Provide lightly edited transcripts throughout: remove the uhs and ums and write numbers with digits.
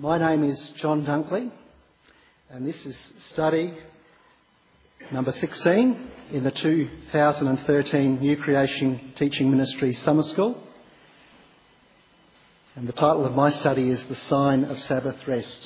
My name is John Dunkley, and this is study number 16 in the 2013 New Creation Teaching Ministry Summer School. And the title of my study is The Sign of Sabbath Rest.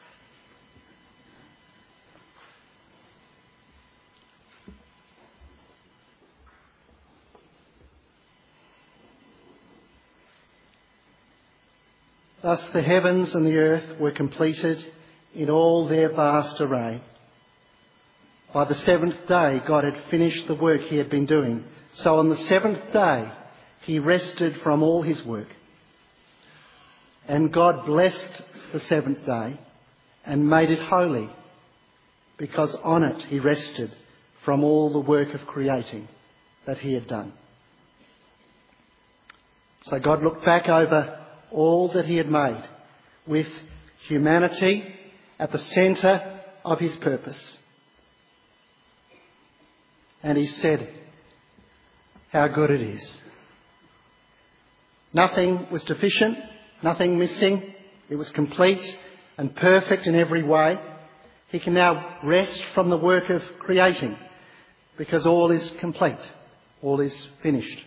Thus the heavens and the earth were completed in all their vast array. By the seventh day, God had finished the work he had been doing. So on the seventh day, he rested from all his work. And God blessed the seventh day and made it holy, because on it he rested from all the work of creating that he had done. So God looked back over all that he had made, with humanity at the centre of his purpose. And he said, how good it is. Nothing was deficient, nothing missing. It was complete and perfect in every way. He can now rest from the work of creating, because all is complete, all is finished.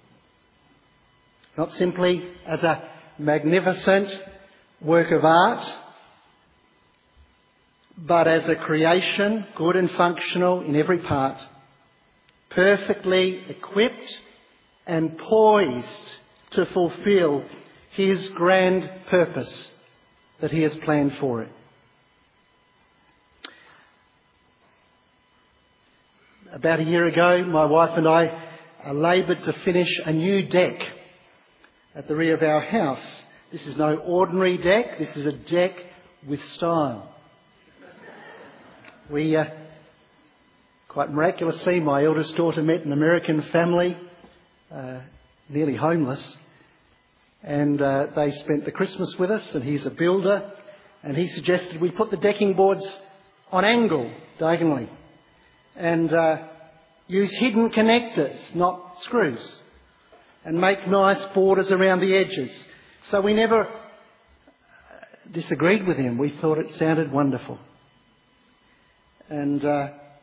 Not simply as a magnificent work of art, but as a creation, good and functional in every part, perfectly equipped and poised to fulfil his grand purpose that he has planned for it. About a year ago, my wife and I laboured to finish a new deck at the rear of our house. This is no ordinary deck. This is a deck with style. We, quite miraculously, my eldest daughter met an American family, nearly homeless, and they spent the Christmas with us, and he's a builder, and he suggested we put the decking boards on angle, diagonally, and use hidden connectors, not screws, and make nice borders around the edges. So we never disagreed with him. We thought it sounded wonderful. And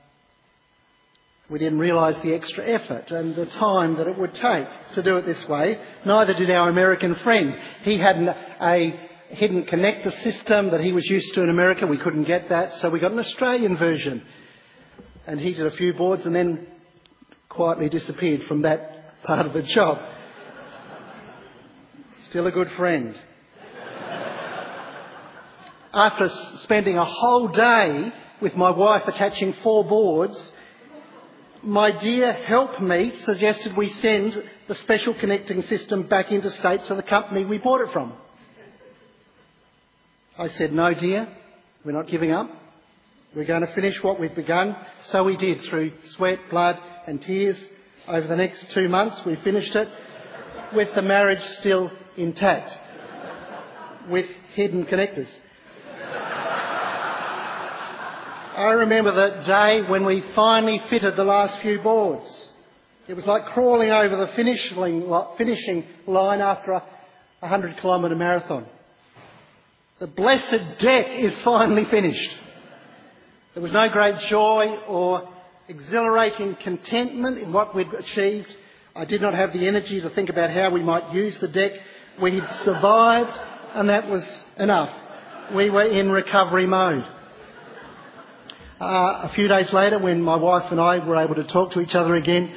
we didn't realise the extra effort and the time that it would take to do it this way. Neither did our American friend. He had a hidden connector system that he was used to in America. We couldn't get that, so we got an Australian version. And he did a few boards and then quietly disappeared from that part of the job. Still a good friend. After spending a whole day with my wife attaching 4 boards, my dear helpmeet suggested we send the special connecting system back interstate to the company we bought it from. I said, no dear, we're not giving up. We're going to finish what we've begun. So we did, through sweat, blood and tears. Over the next 2 months we finished it, with the marriage still intact, with hidden connectors. I remember the day when we finally fitted the last few boards. It was like crawling over the finishing line after a 100-kilometre marathon. The blessed deck is finally finished. There was no great joy or exhilarating contentment in what we'd achieved. I did not have the energy to think about how we might use the deck. We had survived, and that was enough. We were in recovery mode. A few days later, when my wife and I were able to talk to each other again,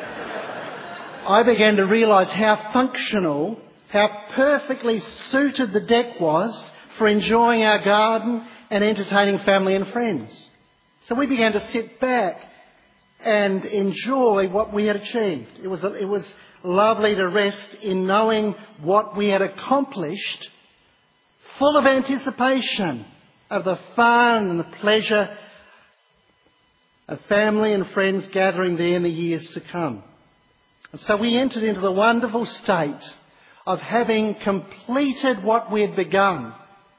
I began to realise how functional, how perfectly suited the deck was for enjoying our garden and entertaining family and friends. So we began to sit back and enjoy what we had achieved. It was lovely to rest in knowing what we had accomplished, full of anticipation of the fun and the pleasure of family and friends gathering there in the years to come. And so we entered into the wonderful state of having completed what we had begun.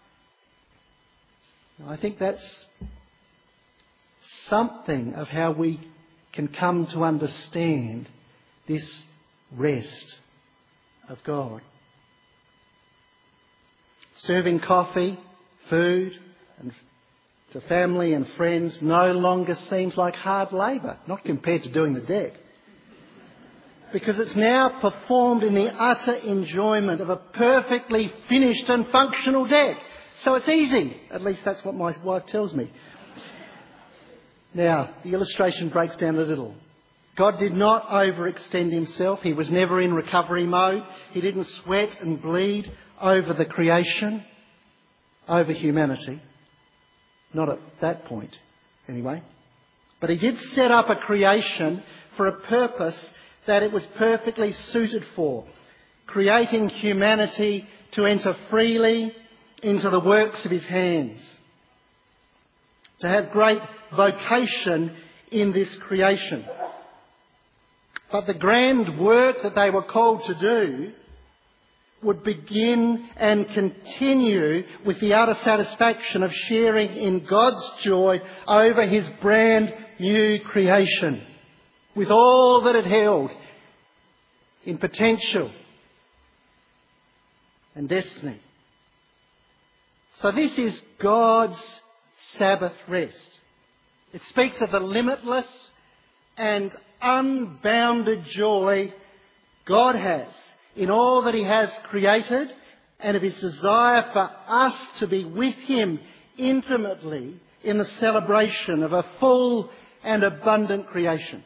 I think that's something of how we can come to understand this rest of God. Serving coffee food and to family and friends no longer seems like hard labour, not compared to doing the deck. Because it's now performed in the utter enjoyment of a perfectly finished and functional deck. So it's easy. At least that's what my wife tells me. Now, the illustration breaks down a little. God did not overextend himself. He was never in recovery mode. He didn't sweat and bleed over the creation, over humanity. Not at that point, anyway. But he did set up a creation for a purpose that it was perfectly suited for, creating humanity to enter freely into the works of his hands, to have great vocation in this creation. But the grand work that they were called to do would begin and continue with the utter satisfaction of sharing in God's joy over his brand new creation, with all that it held in potential and destiny. So this is God's Sabbath rest. It speaks of the limitless and unbounded joy God has in all that he has created, and of his desire for us to be with him intimately in the celebration of a full and abundant creation.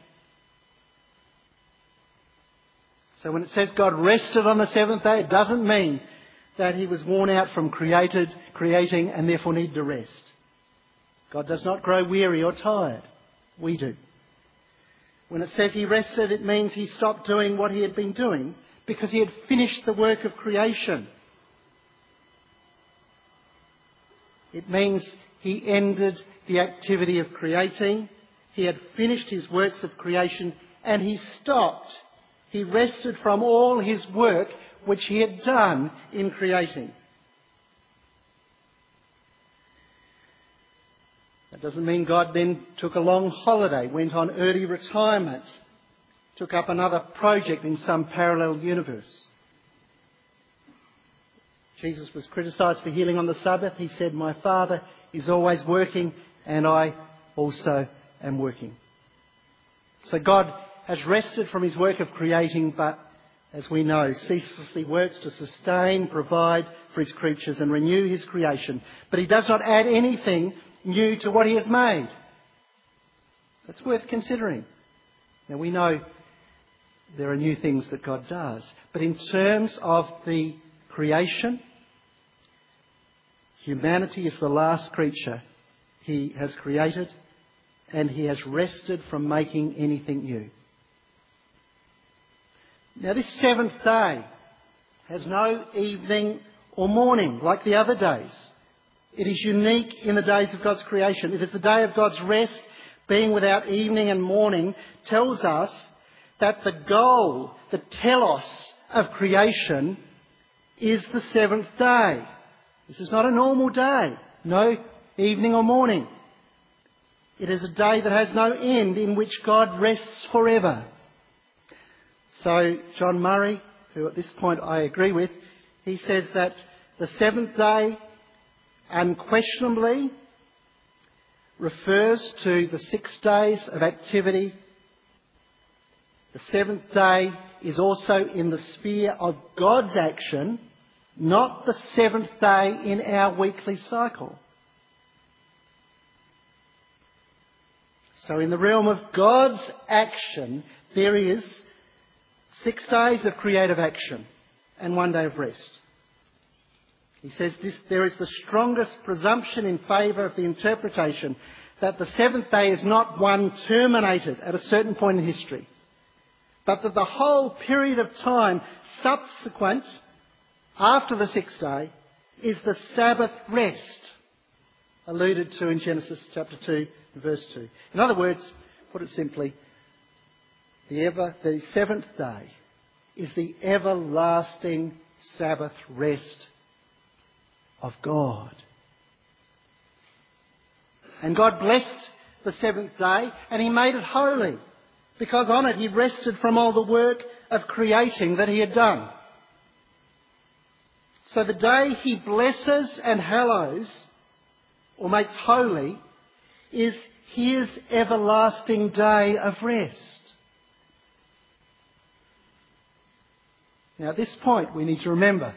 So when it says God rested on the seventh day, it doesn't mean that he was worn out from creating and therefore needed to rest. God does not grow weary or tired. We do. When it says he rested, it means he stopped doing what he had been doing because he had finished the work of creation. It means he ended the activity of creating. He had finished his works of creation and he stopped. He rested from all his work which he had done in creating. That doesn't mean God then took a long holiday, went on early retirement, took up another project in some parallel universe. Jesus was criticised for healing on the Sabbath. He said, "My Father is always working and I also am working." So God has rested from his work of creating, but as we know, ceaselessly works to sustain, provide for his creatures and renew his creation. But he does not add anything new to what he has made. That's worth considering. Now we know there are new things that God does, but in terms of the creation, humanity is the last creature he has created, and he has rested from making anything new. Now this seventh day has no evening or morning like the other days. It is unique in the days of God's creation. It is the day of God's rest, being without evening and morning, tells us that the goal, the telos of creation is the seventh day. This is not a normal day, no evening or morning. It is a day that has no end in which God rests forever. So John Murray, who at this point I agree with, he says that the seventh day unquestionably refers to the 6 days of activity. The seventh day is also in the sphere of God's action, not the seventh day in our weekly cycle. So in the realm of God's action, there is 6 days of creative action and 1 day of rest. He says there is the strongest presumption in favour of the interpretation that the seventh day is not one terminated at a certain point in history, but that the whole period of time subsequent after the 6th day is the Sabbath rest alluded to in Genesis chapter 2 verse 2. In other words, put it simply, the seventh day is the everlasting Sabbath rest of God. And God blessed the seventh day and he made it holy, because on it he rested from all the work of creating that he had done. So the day he blesses and hallows or makes holy is his everlasting day of rest. Now at this point we need to remember,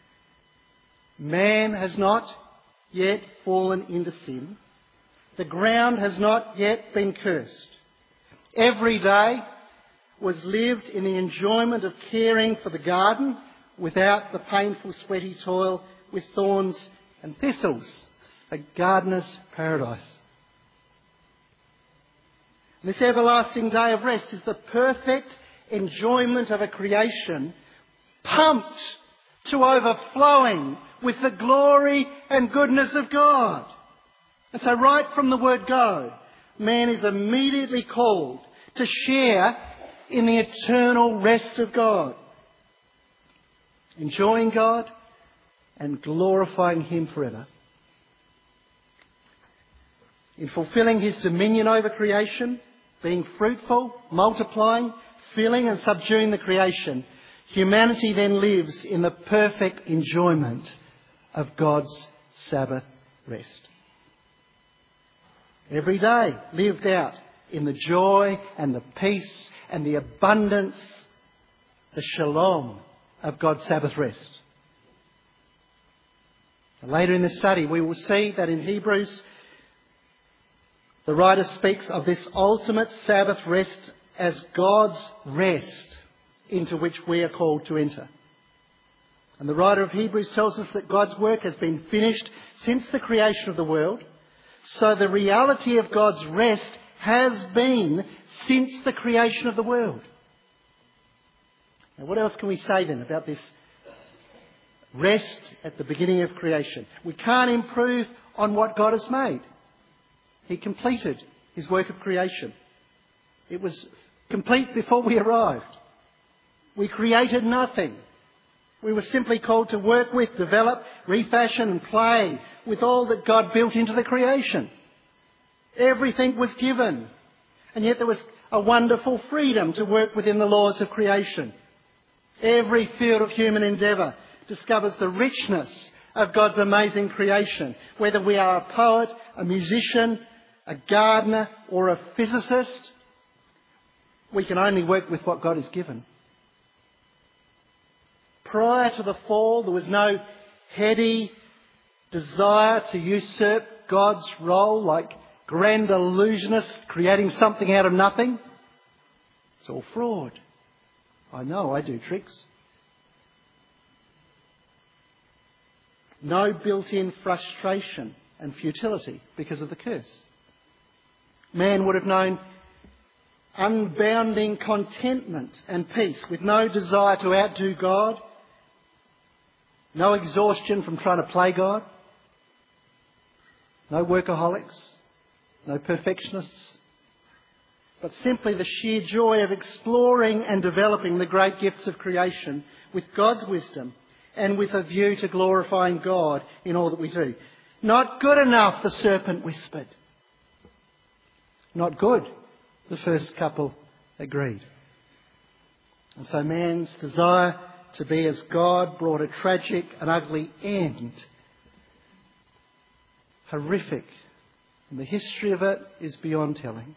man has not yet fallen into sin. The ground has not yet been cursed. Every day was lived in the enjoyment of caring for the garden without the painful, sweaty toil with thorns and thistles. A gardener's paradise. This everlasting day of rest is the perfect enjoyment of a creation pumped to overflowing with the glory and goodness of God. And so right from the word go, man is immediately called to share in the eternal rest of God, enjoying God and glorifying Him forever. In fulfilling His dominion over creation, being fruitful, multiplying, filling and subduing the creation, humanity then lives in the perfect enjoyment of God's Sabbath rest. Every day lived out in the joy and the peace and the abundance, the shalom of God's Sabbath rest. And later in the study we will see that in Hebrews the writer speaks of this ultimate Sabbath rest as God's rest into which we are called to enter. And the writer of Hebrews tells us that God's work has been finished since the creation of the world. So the reality of God's rest has been since the creation of the world. Now what else can we say then about this rest at the beginning of creation? We can't improve on what God has made. He completed His work of creation. It was complete before we arrived. We created nothing. We were simply called to work with, develop, refashion and play with all that God built into the creation. Everything was given. And yet there was a wonderful freedom to work within the laws of creation. Every field of human endeavour discovers the richness of God's amazing creation. Whether we are a poet, a musician, a gardener or a physicist, we can only work with what God has given. Prior to the fall, there was no heady desire to usurp God's role like grand illusionists creating something out of nothing. It's all fraud. I know, I do tricks. No built-in frustration and futility because of the curse. Man would have known unbounding contentment and peace with no desire to outdo God. No exhaustion from trying to play God. No workaholics. No perfectionists. But simply the sheer joy of exploring and developing the great gifts of creation with God's wisdom and with a view to glorifying God in all that we do. Not good enough, the serpent whispered. Not good, the first couple agreed. And so man's desire to be as God brought a tragic and ugly end. Horrific. And the history of it is beyond telling.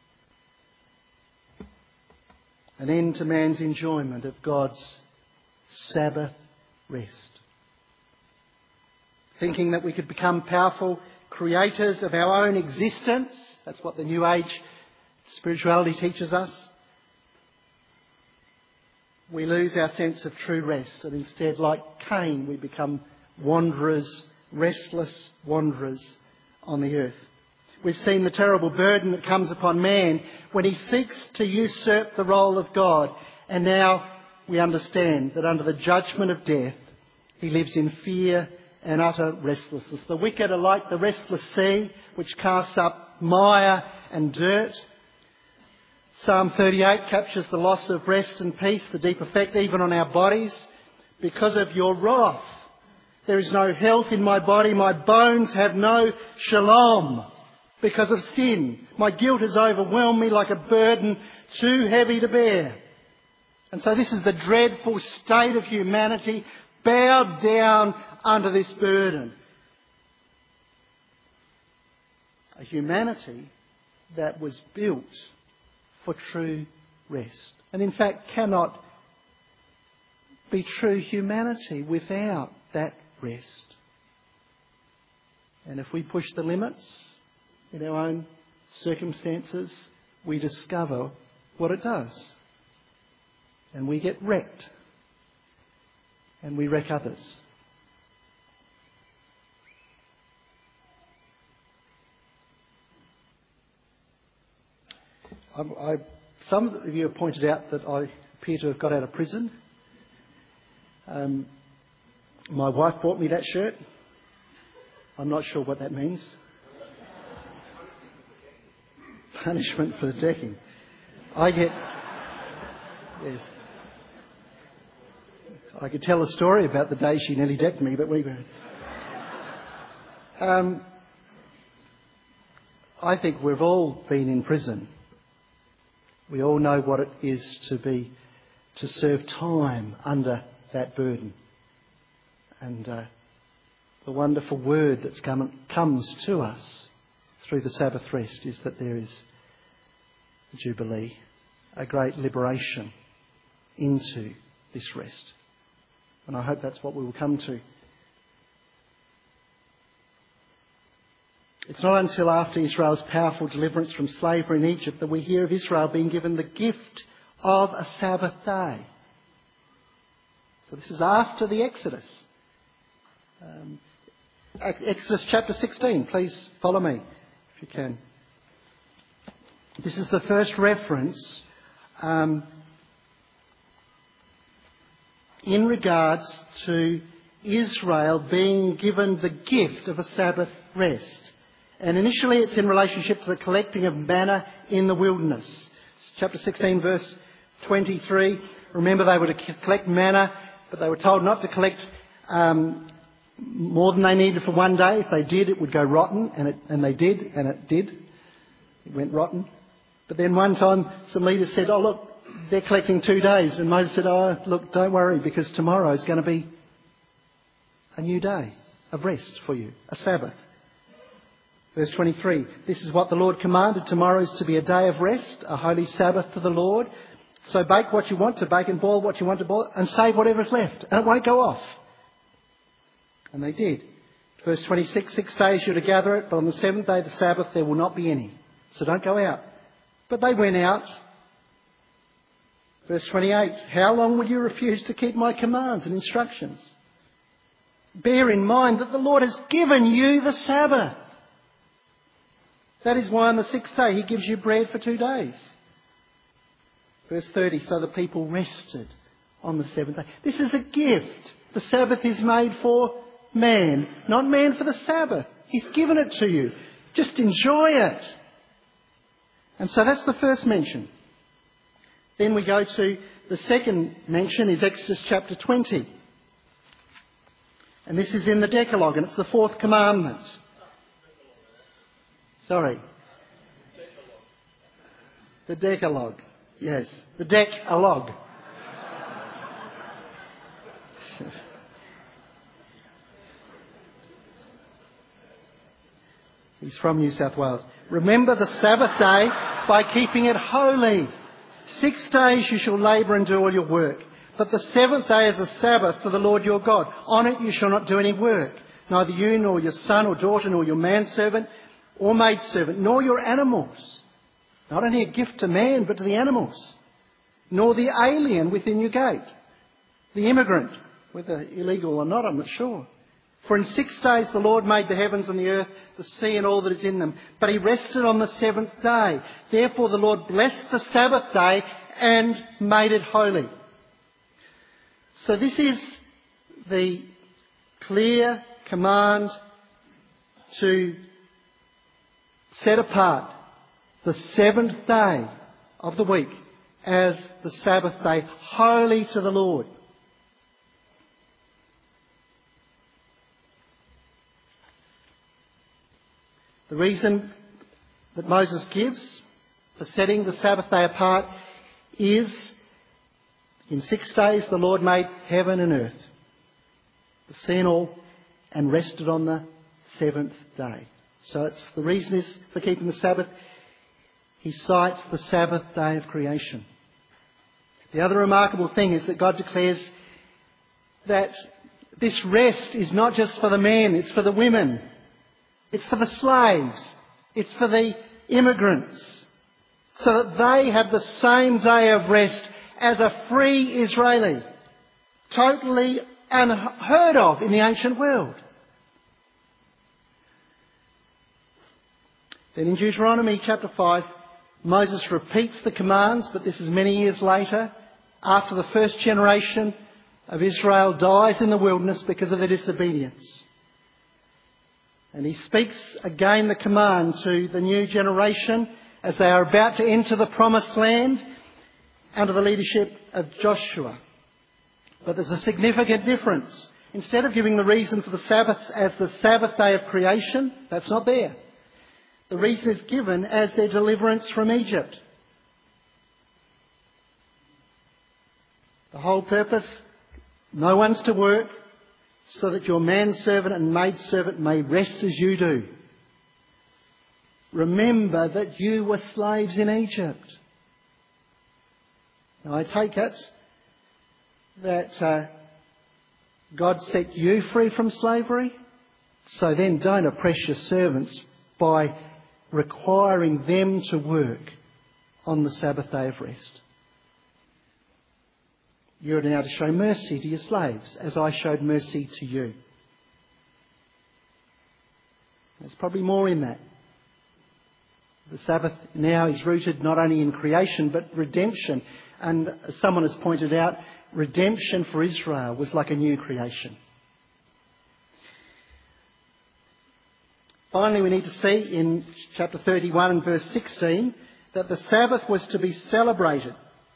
An end to man's enjoyment of God's Sabbath rest. Thinking that we could become powerful creators of our own existence. That's what the New Age spirituality teaches us. We lose our sense of true rest, and instead, like Cain, we become wanderers, restless wanderers on the earth. We've seen the terrible burden that comes upon man when he seeks to usurp the role of God, and now we understand that under the judgment of death, he lives in fear and utter restlessness. The wicked are like the restless sea, which casts up mire and dirt. Psalm 38 captures the loss of rest and peace, the deep effect even on our bodies. Because of your wrath, there is no health in my body. My bones have no shalom because of sin. My guilt has overwhelmed me like a burden too heavy to bear. And so this is the dreadful state of humanity, bowed down under this burden. A humanity that was built for true rest. And in fact cannot be true humanity without that rest. And if we push the limits in our own circumstances, we discover what it does. And we get wrecked. And we wreck others. Some of you have pointed out that I appear to have got out of prison. My wife bought me that shirt. I'm not sure what that means. Punishment for the decking. Yes. I could tell a story about the day she nearly decked me, but we won't. I think we've all been in prison. We all know what it is to serve time under that burden. And the wonderful word that's comes to us through the Sabbath rest is that there is a jubilee, a great liberation into this rest. And I hope that's what we will come to. It's not until after Israel's powerful deliverance from slavery in Egypt that we hear of Israel being given the gift of a Sabbath day. So this is after the Exodus. Exodus chapter 16. Please follow me if you can. This is the first reference in regards to Israel being given the gift of a Sabbath rest. And initially it's in relationship to the collecting of manna in the wilderness. Chapter 16 verse 23. Remember, they were to collect manna, but they were told not to collect more than they needed for one day. If they did, it would go rotten, and they did, and it did. It went rotten. But then one time some leaders said, "Oh look, they're collecting 2 days." And Moses said, "Oh look, don't worry, because tomorrow is going to be a new day of rest for you, a Sabbath." Verse 23, "This is what the Lord commanded. Tomorrow is to be a day of rest, a holy Sabbath to the Lord. So bake what you want to bake and boil what you want to boil and save whatever's left. And it won't go off." And they did. Verse 26, 6 days you're to gather it, but on the seventh day, the Sabbath, there will not be any. So don't go out. But they went out. Verse 28, "How long will you refuse to keep my commands and instructions? Bear in mind that the Lord has given you the Sabbath. That is why on the sixth day he gives you bread for 2 days." Verse 30, "So the people rested on the seventh day." This is a gift. The Sabbath is made for man, not man for the Sabbath. He's given it to you. Just enjoy it. And so that's the first mention. Then we go to the second mention is Exodus chapter 20. And this is in the Decalogue, and it's the fourth commandment. Sorry. The Decalogue. Yes, the Decalogue. He's from New South Wales. "Remember the Sabbath day by keeping it holy. 6 days you shall labour and do all your work. But the seventh day is a Sabbath for the Lord your God. On it you shall not do any work. Neither you nor your son or daughter nor your manservant or maidservant, nor your animals." Not only a gift to man, but to the animals. "Nor the alien within your gate." The immigrant, whether illegal or not, I'm not sure. "For in 6 days the Lord made the heavens and the earth, the sea and all that is in them. But he rested on the seventh day. Therefore the Lord blessed the Sabbath day and made it holy." So this is the clear command to set apart the seventh day of the week as the Sabbath day, holy to the Lord. The reason that Moses gives for setting the Sabbath day apart is in 6 days the Lord made heaven and earth, the sea and all, and rested on the seventh day. So it's the reason is for keeping the Sabbath. He cites the Sabbath day of creation. The other remarkable thing is that God declares that this rest is not just for the men, it's for the women. It's for the slaves. It's for the immigrants. So that they have the same day of rest as a free Israeli. Totally unheard of in the ancient world. Then in Deuteronomy chapter 5, Moses repeats the commands, but this is many years later, after the first generation of Israel dies in the wilderness because of their disobedience. And he speaks again the command to the new generation as they are about to enter the promised land under the leadership of Joshua. But there's a significant difference. Instead of giving the reason for the Sabbath as the Sabbath day of creation, that's not there. The reason is given as their deliverance from Egypt. The whole purpose, no one's to work, so that your manservant and maidservant may rest as you do. Remember that you were slaves in Egypt. Now I take it that God set you free from slavery, so then don't oppress your servants by requiring them to work on the Sabbath day of rest. You're now to show mercy to your slaves, as I showed mercy to you. There's probably more in that. The Sabbath now is rooted not only in creation, but redemption. And as someone has pointed out, redemption for Israel was like a new creation. Finally, we need to see in chapter 31 and verse 16 that the Sabbath was to be celebrated.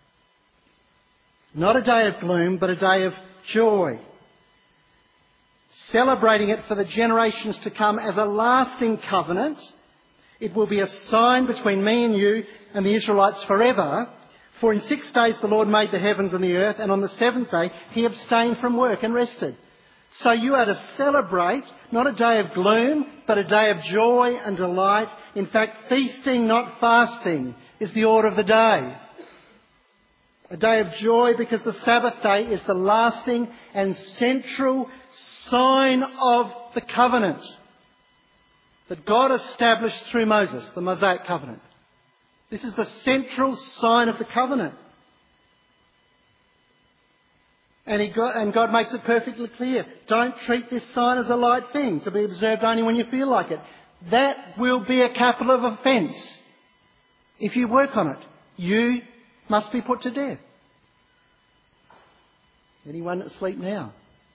Not a day of gloom, but a day of joy. Celebrating it for the generations to come as a lasting covenant. It will be a sign between me and you and the Israelites forever. For in 6 days the Lord made the heavens and the earth, and on the seventh day he abstained from work and rested. So you are to celebrate not a day of gloom, but a day of joy and delight. In fact, feasting, not fasting, is the order of the day. A day of joy because the Sabbath day is the lasting and central sign of the covenant that God established through Moses, the Mosaic covenant. This is the central sign of the covenant. And God makes it perfectly clear. Don't treat this sign as a light thing to be observed only when you feel like it. That will be a capital offence. If you work on it, you must be put to death. Anyone asleep now?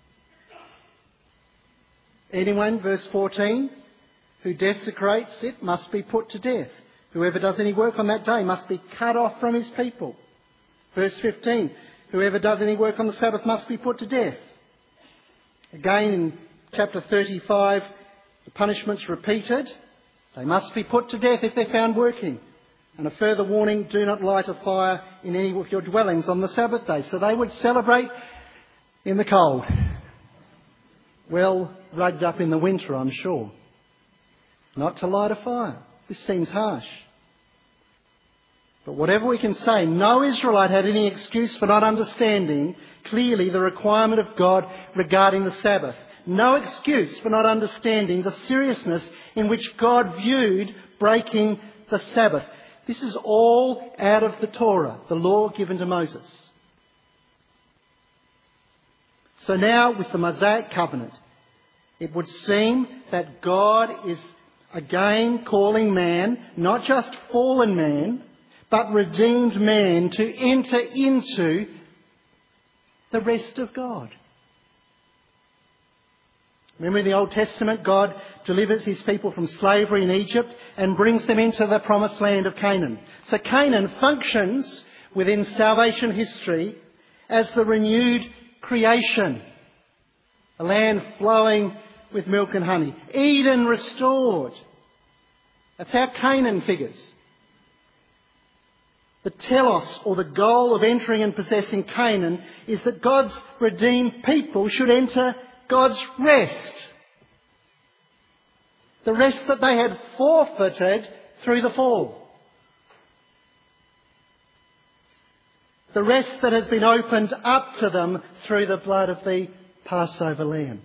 Anyone, verse 14, who desecrates it must be put to death. Whoever does any work on that day must be cut off from his people. Verse 15, whoever does any work on the Sabbath must be put to death. Again in chapter 35, the punishment's repeated. They must be put to death if they're found working. And a further warning, do not light a fire in any of your dwellings on the Sabbath day. So they would celebrate in the cold. Well rugged up in the winter, I'm sure. Not to light a fire. This seems harsh. But whatever we can say, no Israelite had any excuse for not understanding clearly the requirement of God regarding the Sabbath. No excuse for not understanding the seriousness in which God viewed breaking the Sabbath. This is all out of the Torah, the law given to Moses. So now with the Mosaic covenant, it would seem that God is again calling man, not just fallen man, but redeemed man, to enter into the rest of God. Remember in the Old Testament, God delivers his people from slavery in Egypt and brings them into the promised land of Canaan. So Canaan functions within salvation history as the renewed creation. A land flowing with milk and honey. Eden restored. That's how Canaan figures. The telos, or the goal of entering and possessing Canaan, is that God's redeemed people should enter God's rest. The rest that they had forfeited through the fall. The rest that has been opened up to them through the blood of the Passover lamb.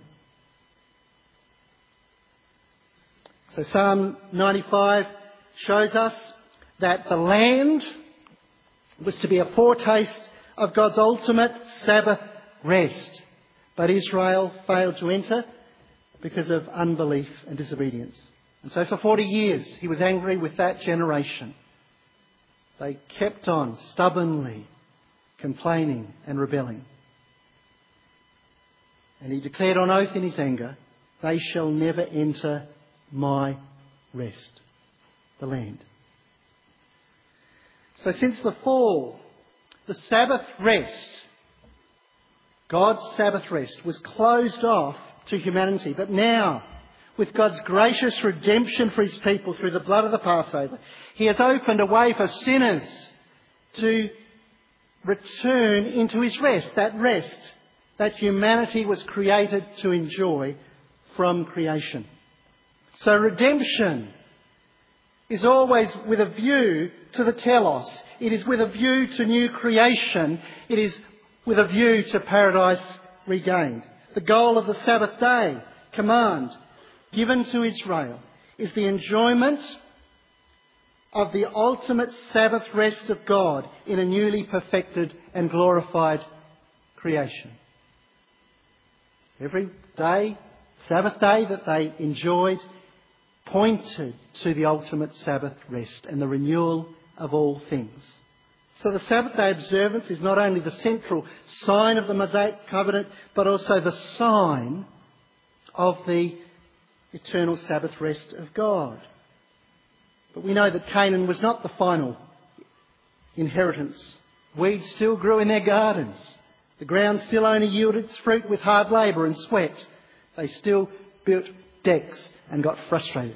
So Psalm 95 shows us that the land was to be a foretaste of God's ultimate Sabbath rest. But Israel failed to enter because of unbelief and disobedience. And so for 40 years he was angry with that generation. They kept on stubbornly complaining and rebelling. And he declared on oath in his anger, "They shall never enter my rest," the land. So since the fall, the Sabbath rest, God's Sabbath rest, was closed off to humanity. But now, with God's gracious redemption for his people through the blood of the Passover, he has opened a way for sinners to return into his rest that humanity was created to enjoy from creation. So redemption is always with a view to the telos. It is with a view to new creation. It is with a view to paradise regained. The goal of the Sabbath day command given to Israel is the enjoyment of the ultimate Sabbath rest of God in a newly perfected and glorified creation. Every day, Sabbath day that they enjoyed, pointed to the ultimate Sabbath rest and the renewal of all things. So the Sabbath day observance is not only the central sign of the Mosaic covenant, but also the sign of the eternal Sabbath rest of God. But we know that Canaan was not the final inheritance. Weeds still grew in their gardens. The ground still only yielded its fruit with hard labour and sweat. They still built decks and got frustrated.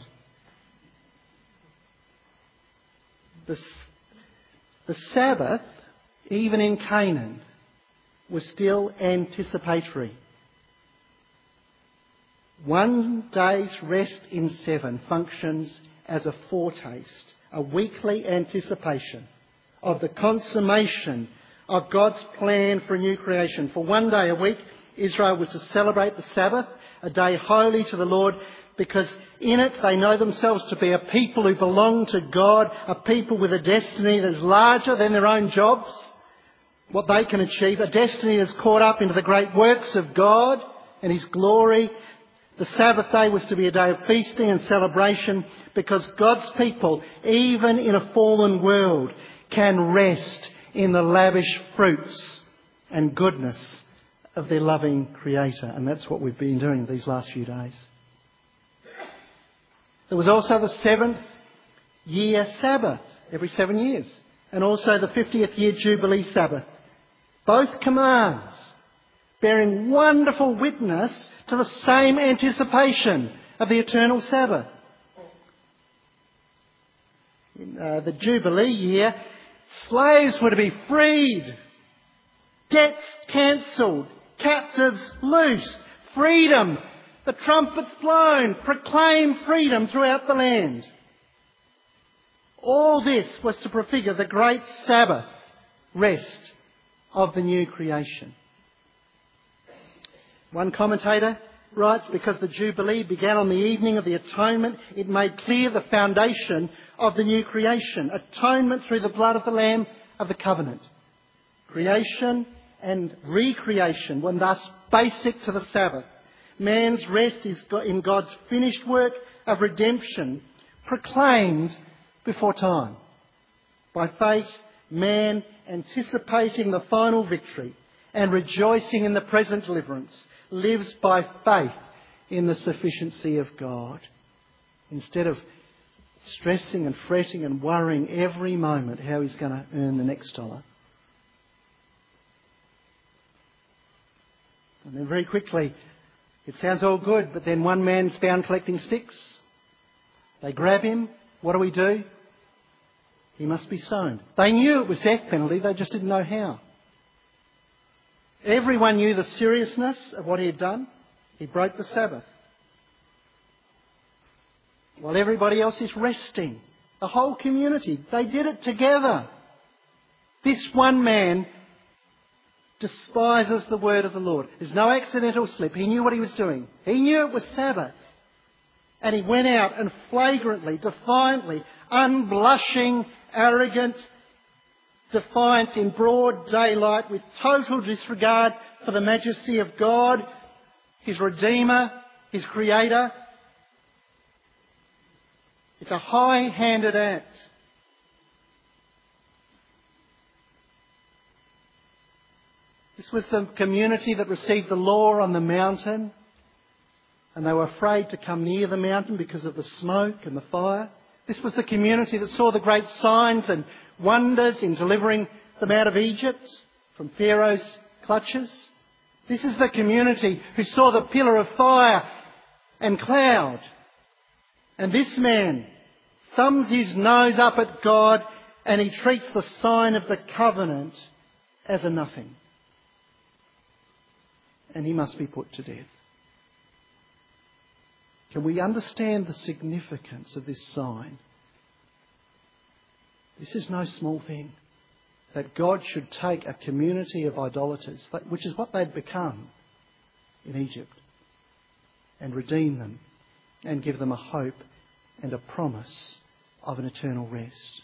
The Sabbath, even in Canaan, was still anticipatory. One day's rest in 7 functions as a foretaste, a weekly anticipation of the consummation of God's plan for a new creation. For one day a week, Israel was to celebrate the Sabbath, a day holy to the Lord, because in it they know themselves to be a people who belong to God, a people with a destiny that is larger than their own jobs, what they can achieve, a destiny that's caught up into the great works of God and his glory. The Sabbath day was to be a day of feasting and celebration because God's people, even in a fallen world, can rest in the lavish fruits and goodness of their loving Creator. And that's what we've been doing these last few days. There was also the 7th year Sabbath, every 7 years, and also the 50th year Jubilee Sabbath. Both commands bearing wonderful witness to the same anticipation of the eternal Sabbath. In the Jubilee year, slaves were to be freed, debts cancelled, captives loosed, freedom, the trumpets blown, proclaim freedom throughout the land. All this was to prefigure the great Sabbath rest of the new creation. One commentator writes, because the Jubilee began on the evening of the atonement, it made clear the foundation of the new creation. Atonement through the blood of the Lamb of the covenant. Creation and recreation were thus basic to the Sabbath. Man's rest is in God's finished work of redemption, proclaimed before time. By faith, man, anticipating the final victory and rejoicing in the present deliverance, lives by faith in the sufficiency of God. Instead of stressing and fretting and worrying every moment how he's going to earn the next dollar. And then very quickly, it sounds all good, but then one man's found collecting sticks. They grab him. What do? He must be stoned. They knew it was death penalty, they just didn't know how. Everyone knew the seriousness of what he had done. He broke the Sabbath. while everybody else is resting. The whole community, they did it together. This one man despises the word of the Lord. There's no accidental slip. He knew what he was doing. He knew it was Sabbath. And he went out and flagrantly, defiantly, unblushing, arrogant defiance in broad daylight with total disregard for the majesty of God, His Redeemer, His Creator. It's a high-handed act. This was the community that received the law on the mountain, and they were afraid to come near the mountain because of the smoke and the fire. This was the community that saw the great signs and wonders in delivering them out of Egypt from Pharaoh's clutches. This is the community who saw the pillar of fire and cloud. And this man thumbs his nose up at God and he treats the sign of the covenant as a nothing. And he must be put to death. Can we understand the significance of this sign? This is no small thing. That God should take a community of idolaters, which is what they'd become in Egypt, and redeem them and give them a hope and a promise of an eternal rest.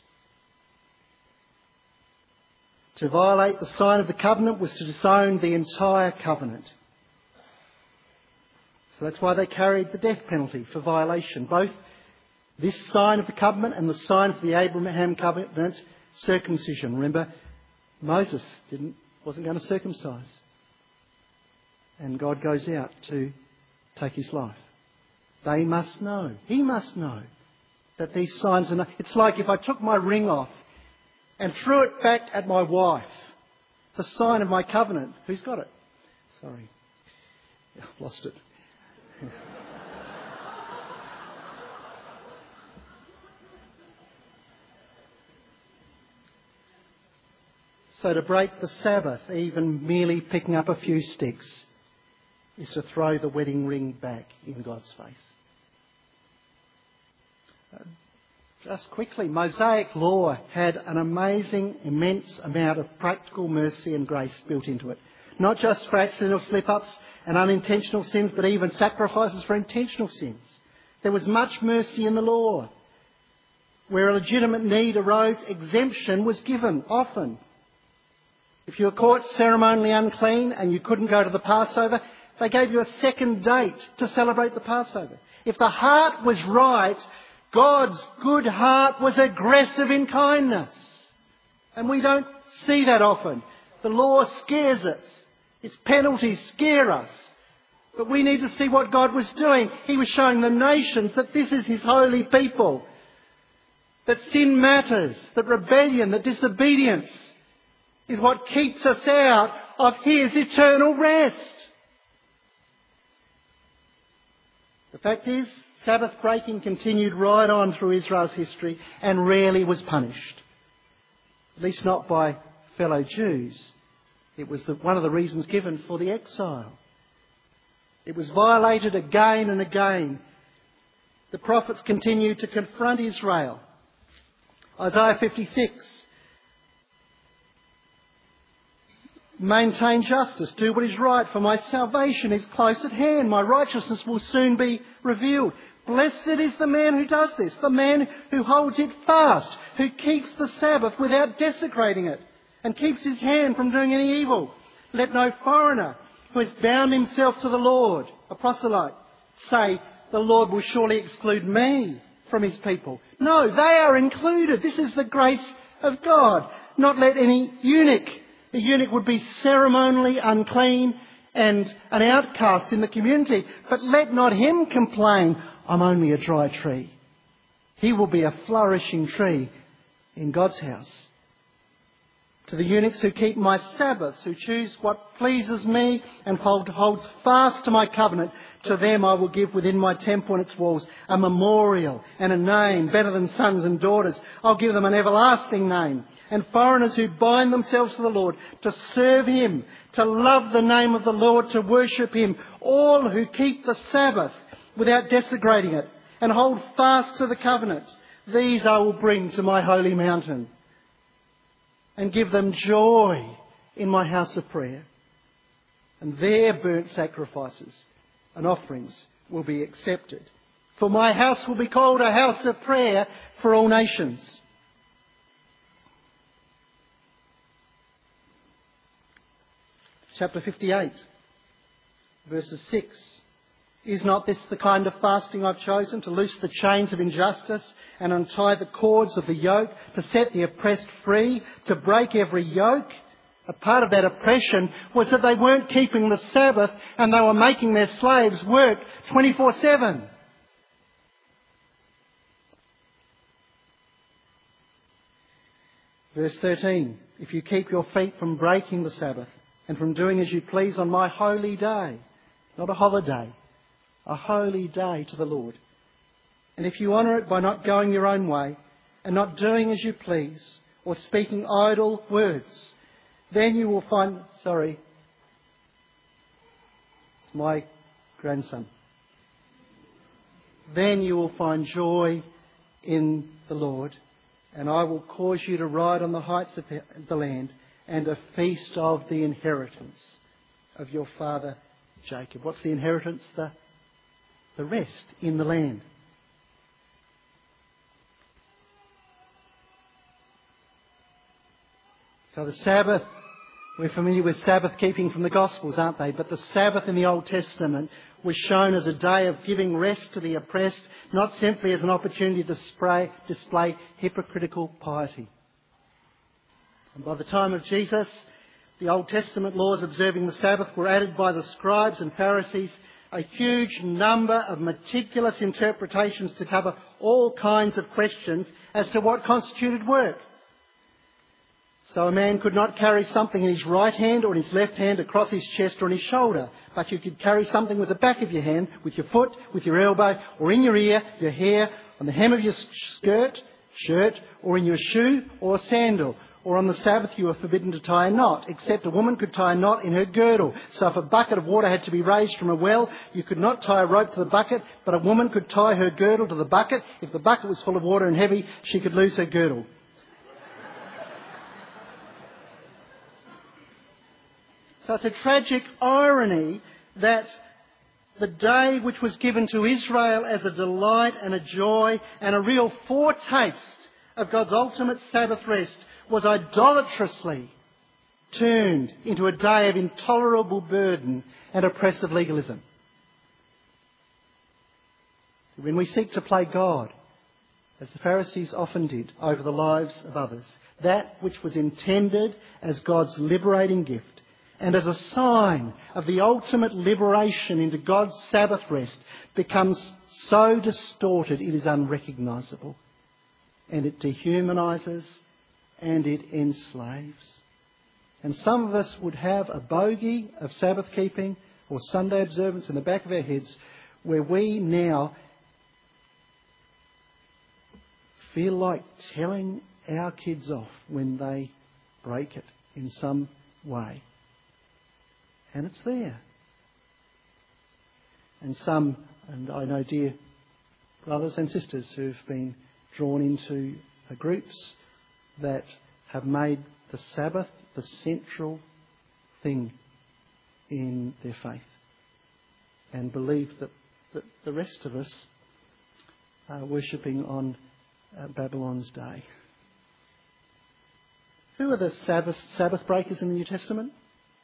To violate the sign of the covenant was to disown the entire covenant. So that's why they carried the death penalty for violation. Both this sign of the covenant and the sign of the Abraham covenant, circumcision. Remember, Moses wasn't going to circumcise. And God goes out to take his life. They must know. He must know that these signs are... It's like if I took my ring off and threw it back at my wife, the sign of my covenant. Who's got it? Sorry. I've lost it. So to break the Sabbath, even merely picking up a few sticks, is to throw the wedding ring back in God's face. Just quickly, Mosaic law had an amazing, immense amount of practical mercy and grace built into it. Not just for accidental slip-ups and unintentional sins, but even sacrifices for intentional sins. There was much mercy in the law. Where a legitimate need arose, exemption was given, often. If you were caught ceremonially unclean and you couldn't go to the Passover, they gave you a second date to celebrate the Passover. If the heart was right, God's good heart was aggressive in kindness. And we don't see that often. The law scares us. Its penalties scare us. But we need to see what God was doing. He was showing the nations that this is His holy people. That sin matters. That rebellion, that disobedience is what keeps us out of His eternal rest. The fact is, Sabbath breaking continued right on through Israel's history and rarely was punished. At least not by fellow Jews. It was one of the reasons given for the exile. It was violated again and again. The prophets continued to confront Israel. Isaiah 56. Maintain justice, do what is right, for my salvation is close at hand. My righteousness will soon be revealed. Blessed is the man who does this, the man who holds it fast, who keeps the Sabbath without desecrating it, and keeps his hand from doing any evil. Let no foreigner who has bound himself to the Lord, a proselyte, say, the Lord will surely exclude me from His people. No, they are included. This is the grace of God. Not let any eunuch. The eunuch would be ceremonially unclean and an outcast in the community. But let not him complain, I'm only a dry tree. He will be a flourishing tree in God's house. To the eunuchs who keep my Sabbaths, who choose what pleases me and holds fast to my covenant, to them I will give within my temple and its walls a memorial and a name better than sons and daughters. I'll give them an everlasting name. And foreigners who bind themselves to the Lord, to serve Him, to love the name of the Lord, to worship Him, all who keep the Sabbath without desecrating it, and hold fast to the covenant. These I will bring to my holy mountain and give them joy in my house of prayer. And their burnt sacrifices and offerings will be accepted. For my house will be called a house of prayer for all nations. Chapter 58, verses 6. Is not this the kind of fasting I've chosen, to loose the chains of injustice and untie the cords of the yoke, to set the oppressed free, to break every yoke? A part of that oppression was that they weren't keeping the Sabbath and they were making their slaves work 24/7. Verse 13. If you keep your feet from breaking the Sabbath and from doing as you please on my holy day, not a holiday, a holy day to the Lord. And if you honour it by not going your own way and not doing as you please or speaking idle words, then you will find... Sorry. It's my grandson. Then you will find joy in the Lord, and I will cause you to ride on the heights of the land and a feast of the inheritance of your father Jacob. What's the inheritance? The rest in the land. So the Sabbath, we're familiar with Sabbath keeping from the Gospels, aren't they? But the Sabbath in the Old Testament was shown as a day of giving rest to the oppressed, not simply as an opportunity to display hypocritical piety. And by the time of Jesus, the Old Testament laws observing the Sabbath were added by the scribes and Pharisees, a huge number of meticulous interpretations to cover all kinds of questions as to what constituted work. So a man could not carry something in his right hand or in his left hand across his chest or on his shoulder, but you could carry something with the back of your hand, with your foot, with your elbow, or in your ear, your hair, on the hem of your shirt, or in your shoe or sandal. Or on the Sabbath you were forbidden to tie a knot, except a woman could tie a knot in her girdle. So if a bucket of water had to be raised from a well, you could not tie a rope to the bucket, but a woman could tie her girdle to the bucket. If the bucket was full of water and heavy, she could lose her girdle. So it's a tragic irony that the day which was given to Israel as a delight and a joy and a real foretaste of God's ultimate Sabbath rest was idolatrously turned into a day of intolerable burden and oppressive legalism. When we seek to play God, as the Pharisees often did, over the lives of others, that which was intended as God's liberating gift and as a sign of the ultimate liberation into God's Sabbath rest becomes so distorted it is unrecognisable, and it dehumanises and it enslaves. And some of us would have a bogey of Sabbath keeping or Sunday observance in the back of our heads where we now feel like telling our kids off when they break it in some way. And it's there. And I know dear brothers and sisters who've been drawn into groups that have made the Sabbath the central thing in their faith and believe that the rest of us are worshipping on Babylon's day. Who are the Sabbath breakers in the New Testament?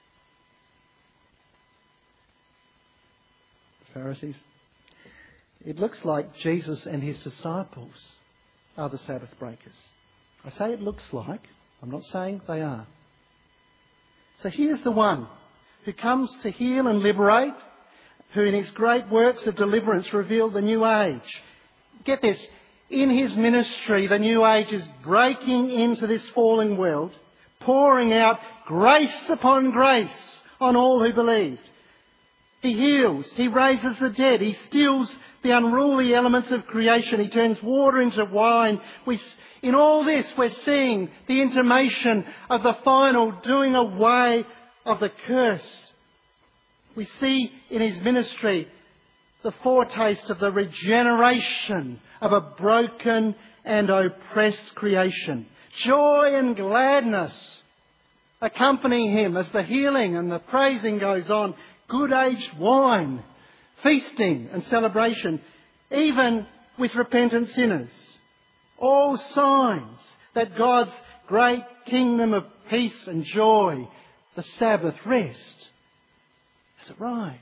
The Pharisees. It looks like Jesus and his disciples are the Sabbath breakers. I say it looks like. I'm not saying they are. So here's the one who comes to heal and liberate, who in his great works of deliverance revealed the new age. Get this. In his ministry, the new age is breaking into this falling world, pouring out grace upon grace on all who believed. He heals. He raises the dead. He stills the unruly elements of creation. He turns water into wine. In all this, we're seeing the intimation of the final doing away of the curse. We see in his ministry the foretaste of the regeneration of a broken and oppressed creation. Joy and gladness accompany him as the healing and the praising goes on. Good aged wine, feasting and celebration, even with repentant sinners. All signs that God's great kingdom of peace and joy, the Sabbath rest, has arrived.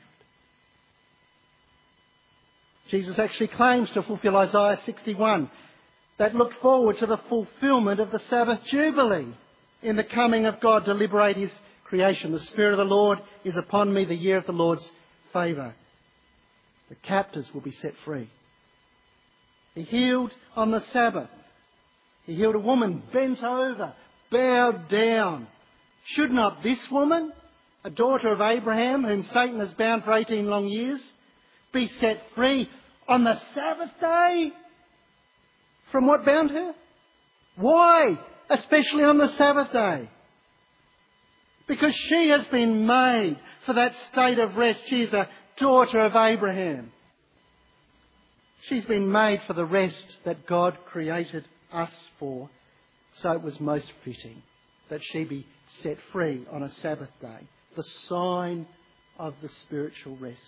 Jesus actually claims to fulfill Isaiah 61 that looked forward to the fulfilment of the Sabbath Jubilee in the coming of God to liberate his creation. The Spirit of the Lord is upon me, the year of the Lord's favour. The captives will be set free. He healed on the Sabbath. He healed a woman bent over, bowed down. Should not this woman, a daughter of Abraham, whom Satan has bound for 18 long years, be set free on the Sabbath day? From what bound her? Why? Especially on the Sabbath day. Because she has been made for that state of rest. She is a daughter of Abraham. She's been made for the rest that God created us for. So it was most fitting that she be set free on a Sabbath day. The sign of the spiritual rest.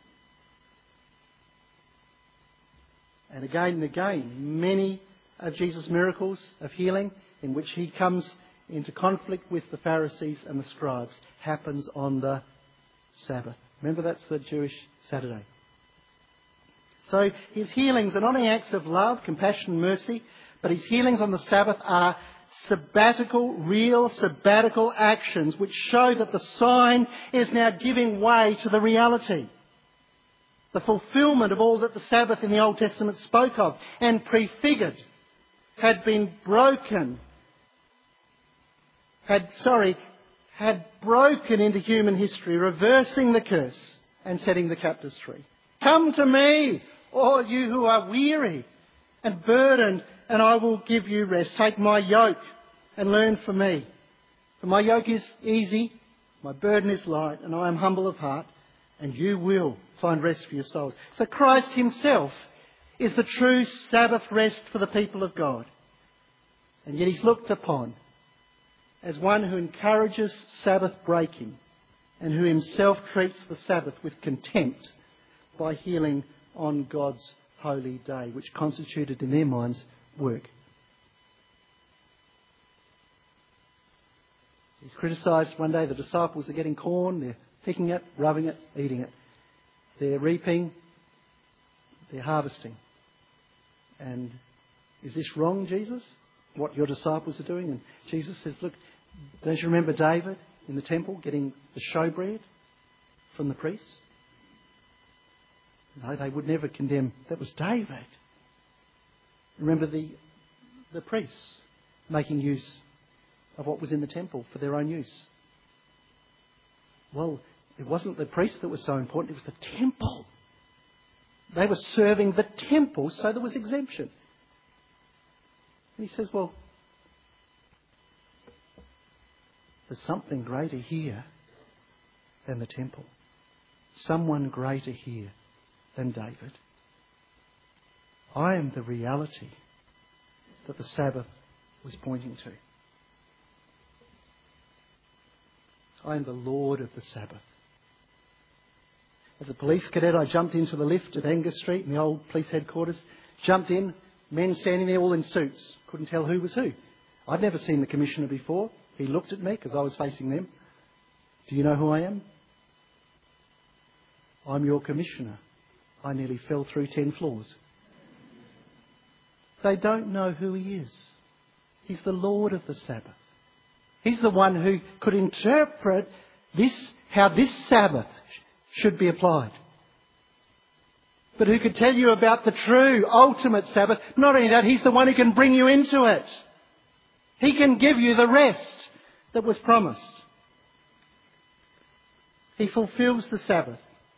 And again, many of Jesus' miracles of healing in which he comes into conflict with the Pharisees and the scribes happens on the Sabbath. Remember, that's the Jewish Saturday. So his healings are not only acts of love, compassion, mercy, but his healings on the Sabbath are real sabbatical actions which show that the sign is now giving way to the reality. The fulfilment of all that the Sabbath in the Old Testament spoke of and prefigured had been broken, had broken into human history, reversing the curse and setting the captives free. Come to me, all you who are weary and burdened, and I will give you rest. Take my yoke and learn from me. For my yoke is easy, my burden is light, and I am humble of heart, and you will find rest for your souls. So Christ himself is the true Sabbath rest for the people of God. And yet he's looked upon as one who encourages Sabbath breaking and who himself treats the Sabbath with contempt by healing on God's holy day, which constituted in their minds work. He's criticised one day the disciples are getting corn, they're picking it, rubbing it, eating it. They're reaping, they're harvesting. And is this wrong, Jesus? What your disciples are doing? And Jesus says, look, don't you remember David in the temple getting the showbread from the priests? No, they would never condemn. That was David. Remember the priests making use of what was in the temple for their own use. Well, it wasn't the priest that was so important, it was the temple. They were serving the temple, so there was exemption. And he says, well, there's something greater here than the temple. Someone greater here than David. I am the reality that the Sabbath was pointing to. I am the Lord of the Sabbath. As a police cadet, I jumped into the lift at Angus Street in the old police headquarters. Jumped in, men standing there all in suits. Couldn't tell who was who. I'd never seen the Commissioner before. He looked at me because I was facing them. Do you know who I am? I'm your Commissioner. I nearly fell through 10 floors. They don't know who he is. He's the Lord of the Sabbath. He's the one who could interpret how this Sabbath should be applied. But who could tell you about the true, ultimate Sabbath. Not only that, he's the one who can bring you into it. He can give you the rest that was promised. He fulfills the Sabbath.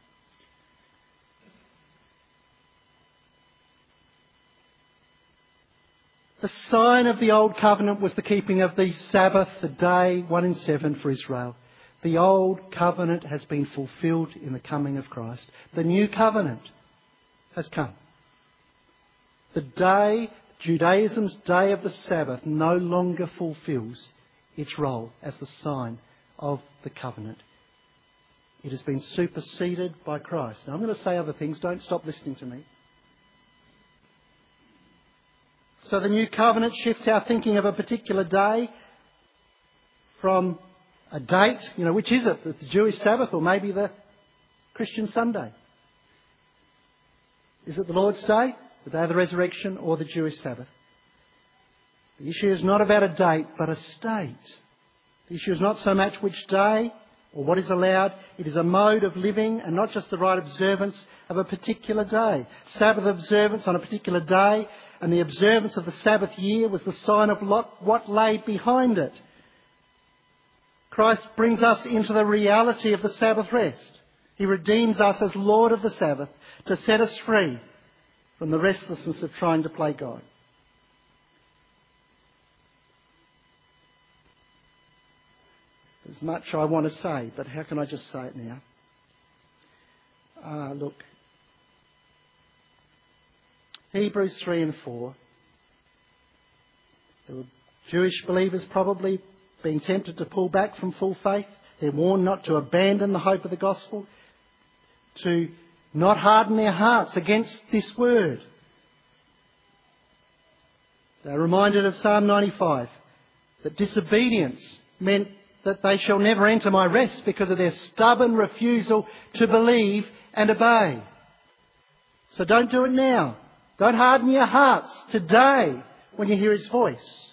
The sign of the Old Covenant was the keeping of the Sabbath, the day 1 in 7 for Israel. The Old Covenant has been fulfilled in the coming of Christ. The New Covenant has come. The day, Judaism's day of the Sabbath, no longer fulfills its role as the sign of the covenant. It has been superseded by Christ. Now I'm going to say other things. Don't stop listening to me. So the new covenant shifts our thinking of a particular day from a date, which is it? The Jewish Sabbath or maybe the Christian Sunday? Is it the Lord's Day, the day of the resurrection, or the Jewish Sabbath? The issue is not about a date, but a state. The issue is not so much which day or what is allowed. It is a mode of living and not just the right observance of a particular day. Sabbath observance on a particular day and the observance of the Sabbath year was the sign of what lay behind it. Christ brings us into the reality of the Sabbath rest. He redeems us as Lord of the Sabbath to set us free from the restlessness of trying to play God. There's much I want to say, but how can I just say it now? Look. Hebrews 3 and 4. There were Jewish believers probably being tempted to pull back from full faith. They're warned not to abandon the hope of the gospel, to not harden their hearts against this word. They're reminded of Psalm 95, that disobedience meant that they shall never enter my rest because of their stubborn refusal to believe and obey. So don't do it now. Don't harden your hearts today when you hear His voice.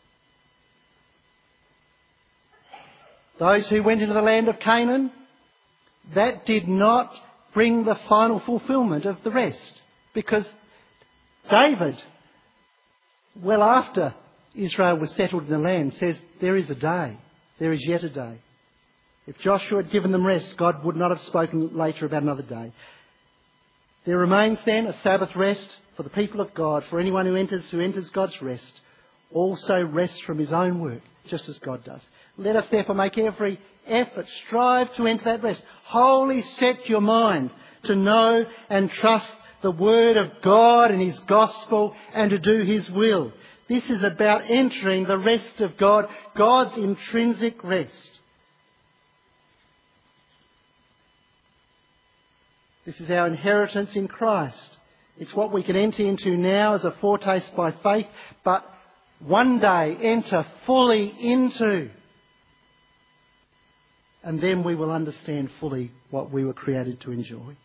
Those who went into the land of Canaan, that did not bring the final fulfilment of the rest. Because David, well after Israel was settled in the land, says there is a day. There is yet a day. If Joshua had given them rest, God would not have spoken later about another day. There remains then a Sabbath rest for the people of God, for anyone who enters God's rest, also rests from his own work, just as God does. Let us therefore make every effort, strive to enter that rest. Wholly set your mind to know and trust the Word of God and His gospel and to do His will. This is about entering the rest of God, God's intrinsic rest. This is our inheritance in Christ. It's what we can enter into now as a foretaste by faith, but one day enter fully into. And then we will understand fully what we were created to enjoy.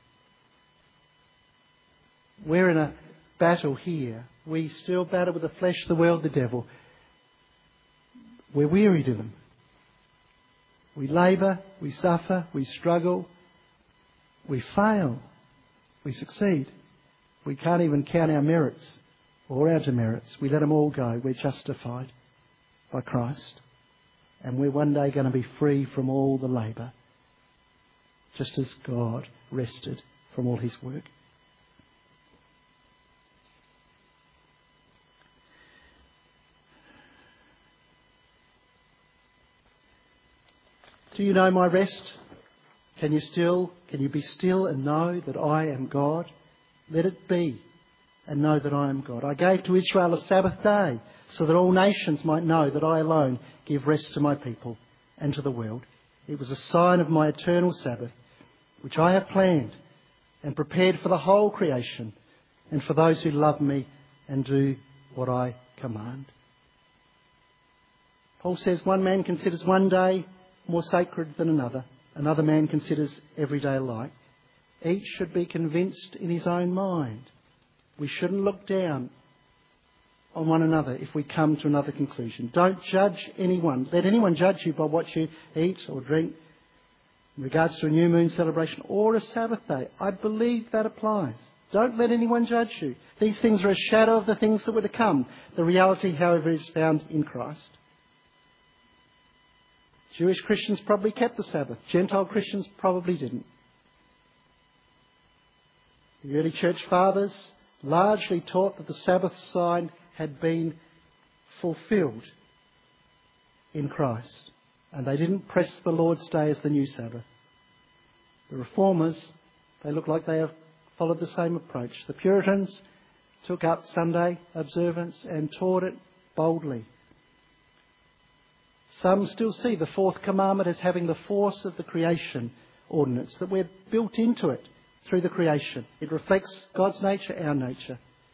We're in a battle here. We still battle with the flesh, the world, the devil. We're weary to them. We labour, we suffer, we struggle, we fail, we succeed. We can't even count our merits or our demerits. We let them all go. We're justified by Christ. And we're one day going to be free from all the labour, just as God rested from all His work. Do you know my rest? Can you be still and know that I am God? Let it be and know that I am God. I gave to Israel a Sabbath day so that all nations might know that I alone give rest to my people and to the world. It was a sign of my eternal Sabbath, which I have planned and prepared for the whole creation and for those who love me and do what I command. Paul says one man considers one day more sacred than another. Another man considers every day alike. Each should be convinced in his own mind. We shouldn't look down on one another if we come to another conclusion. Don't judge anyone. Let anyone judge you by what you eat or drink in regards to a new moon celebration or a Sabbath day. I believe that applies. Don't let anyone judge you. These things are a shadow of the things that were to come. The reality, however, is found in Christ. Jewish Christians probably kept the Sabbath. Gentile Christians probably didn't. The early church fathers largely taught that the Sabbath sign had been fulfilled in Christ. And they didn't press the Lord's Day as the new Sabbath. The Reformers, they look like they have followed the same approach. The Puritans took up Sunday observance and taught it boldly. Some still see the fourth commandment as having the force of the creation ordinance, that we're built into it through the creation. It reflects God's nature, our nature.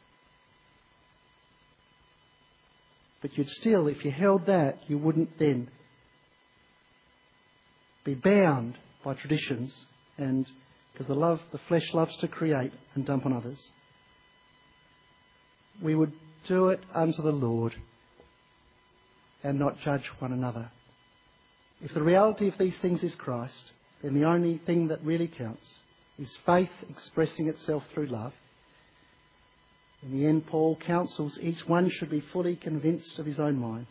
But you'd still, if you held that, you wouldn't then be bound by traditions, and because the flesh loves to create and dump on others. We would do it unto the Lord and not judge one another. If the reality of these things is Christ, then the only thing that really counts is faith expressing itself through love. In the end, Paul counsels each one should be fully convinced of his own mind.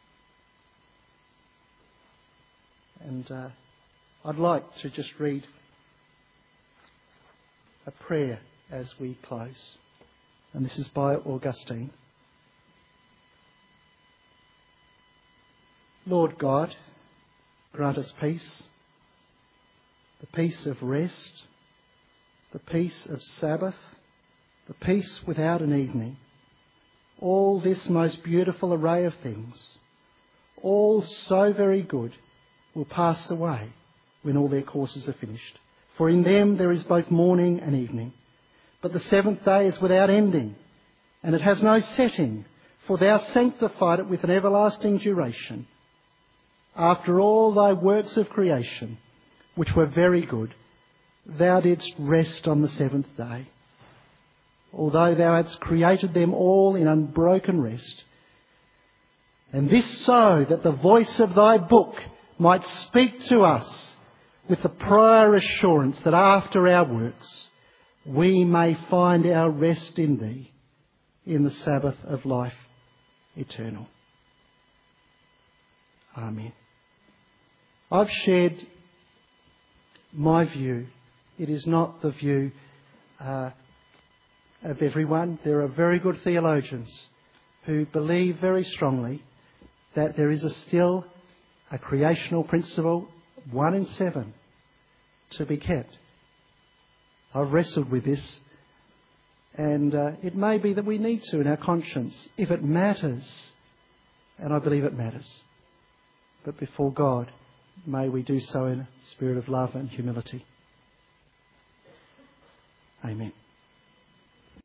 And I'd like to just read a prayer as we close. And this is by Augustine. Lord God, grant us peace, the peace of rest, the peace of Sabbath, the peace without an evening, all this most beautiful array of things, all so very good, will pass away when all their courses are finished. For in them there is both morning and evening. But the seventh day is without ending, and it has no setting, for thou sanctified it with an everlasting duration. After all thy works of creation, which were very good, thou didst rest on the seventh day. Although thou hadst created them all in unbroken rest. And this so that the voice of thy book might speak to us with the prior assurance that after our works we may find our rest in thee in the Sabbath of life eternal. Amen. I've shared my view. It is not the view of everyone. There are very good theologians who believe very strongly that there is still a creational principle, 1 in 7, to be kept. I've wrestled with this, and it may be that we need to in our conscience, if it matters, and I believe it matters. But before God, may we do so in a spirit of love and humility. Amen.